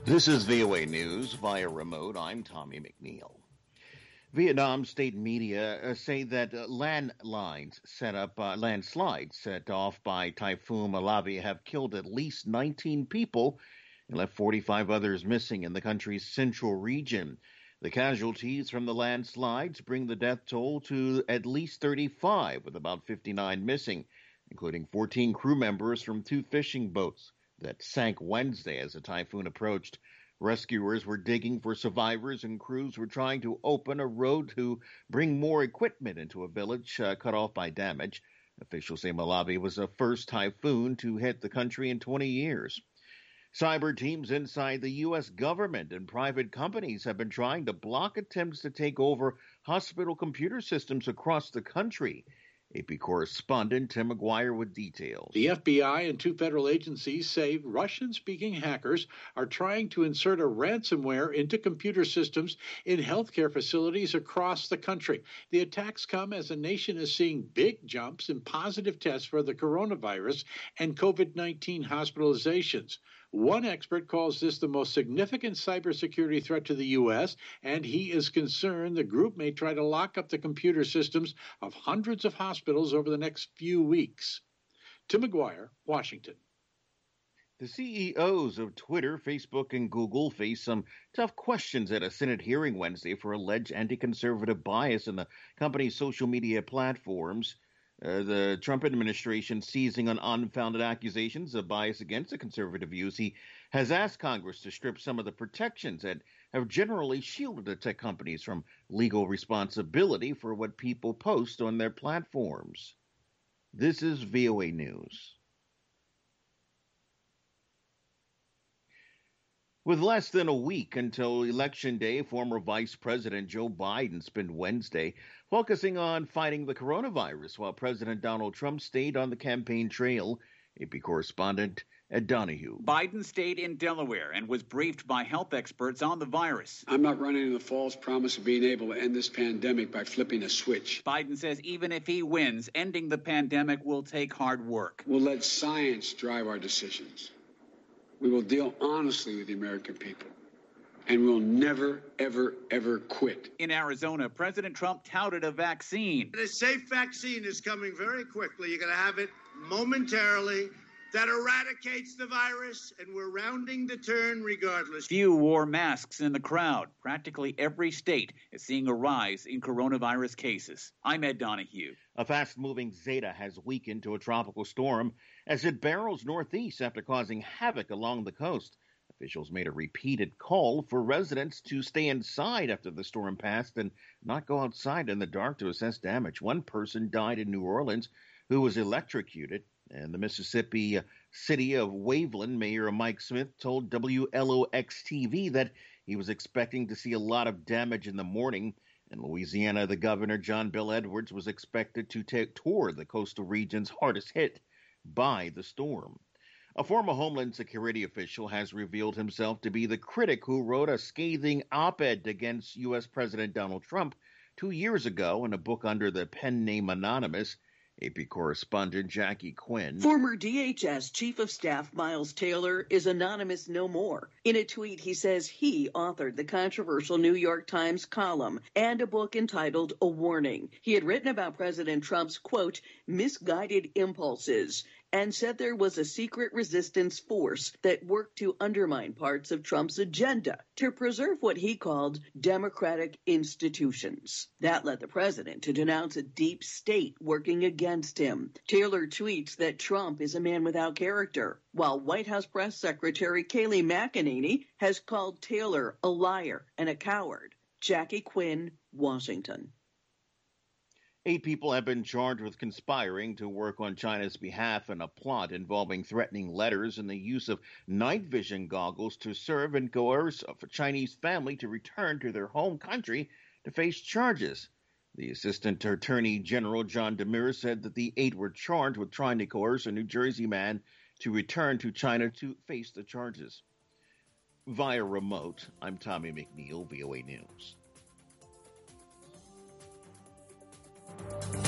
This is VOA News via remote. I'm Tommy McNeil. Vietnam state media say that landslides set off by Typhoon Malawi have killed at least 19 people and left 45 others missing in the country's central region. The casualties from the landslides bring the death toll to at least 35, with about 59 missing, including 14 crew members from 2 fishing boats that sank Wednesday as the typhoon approached. Rescuers were digging for survivors, and crews were trying to open a road to bring more equipment into a village cut off by damage. Officials say Malawi was the first typhoon to hit the country in 20 years. Cyber teams inside the U.S. government and private companies have been trying to block attempts to take over hospital computer systems across the country. AP correspondent Tim McGuire with details. The FBI and 2 federal agencies say Russian-speaking hackers are trying to insert a ransomware into computer systems in healthcare facilities across the country. The attacks come as the nation is seeing big jumps in positive tests for the coronavirus and COVID-19 hospitalizations. One expert calls this the most significant cybersecurity threat to the U.S., and he is concerned the group may try to lock up the computer systems of hundreds of hospitals over the next few weeks. Tim McGuire, Washington. The CEOs of Twitter, Facebook, and Google face some tough questions at a Senate hearing Wednesday for alleged anti-conservative bias in the company's social media platforms. The Trump administration seizing on unfounded accusations of bias against the conservative views. He has asked Congress to strip some of the protections that have generally shielded the tech companies from legal responsibility for what people post on their platforms. This is VOA News. With less than a week until Election Day, former Vice President Joe Biden spent Wednesday focusing on fighting the coronavirus, while President Donald Trump stayed on the campaign trail. AP correspondent Ed Donahue. Biden stayed in Delaware and was briefed by health experts on the virus. I'm not running on the false promise of being able to end this pandemic by flipping a switch. Biden says even if he wins, ending the pandemic will take hard work. We'll let science drive our decisions. We will deal honestly with the American people, and we'll never, ever, ever quit. In Arizona, President Trump touted a vaccine. A safe vaccine is coming very quickly. You're going to have it momentarily. That eradicates the virus, and we're rounding the turn regardless. Few wore masks in the crowd. Practically every state is seeing a rise in coronavirus cases. I'm Ed Donahue. A fast-moving Zeta has weakened to a tropical storm as it barrels northeast after causing havoc along the coast. Officials made a repeated call for residents to stay inside after the storm passed and not go outside in the dark to assess damage. One person died in New Orleans who was electrocuted. And the Mississippi city of Waveland Mayor Mike Smith told WLOX-TV that he was expecting to see a lot of damage in the morning. In Louisiana, the governor, John Bel Edwards, was expected to tour the coastal regions hardest hit by the storm. A former Homeland Security official has revealed himself to be the critic who wrote a scathing op-ed against U.S. President Donald Trump 2 years ago in a book under the pen name Anonymous. AP correspondent Jackie Quinn. Former DHS Chief of Staff Miles Taylor is anonymous no more. In a tweet, he says he authored the controversial New York Times column and a book entitled A Warning. He had written about President Trump's, quote, misguided impulses, and said there was a secret resistance force that worked to undermine parts of Trump's agenda to preserve what he called democratic institutions. That led the president to denounce a deep state working against him. Taylor tweets that Trump is a man without character, while White House Press Secretary Kayleigh McEnany has called Taylor a liar and a coward. Jackie Quinn, Washington. 8 people have been charged with conspiring to work on China's behalf in a plot involving threatening letters and the use of night vision goggles to serve and coerce a Chinese family to return to their home country to face charges. The Assistant Attorney General John Demers said that the 8 were charged with trying to coerce a New Jersey man to return to China to face the charges. Via remote, I'm Tommy McNeil, VOA News.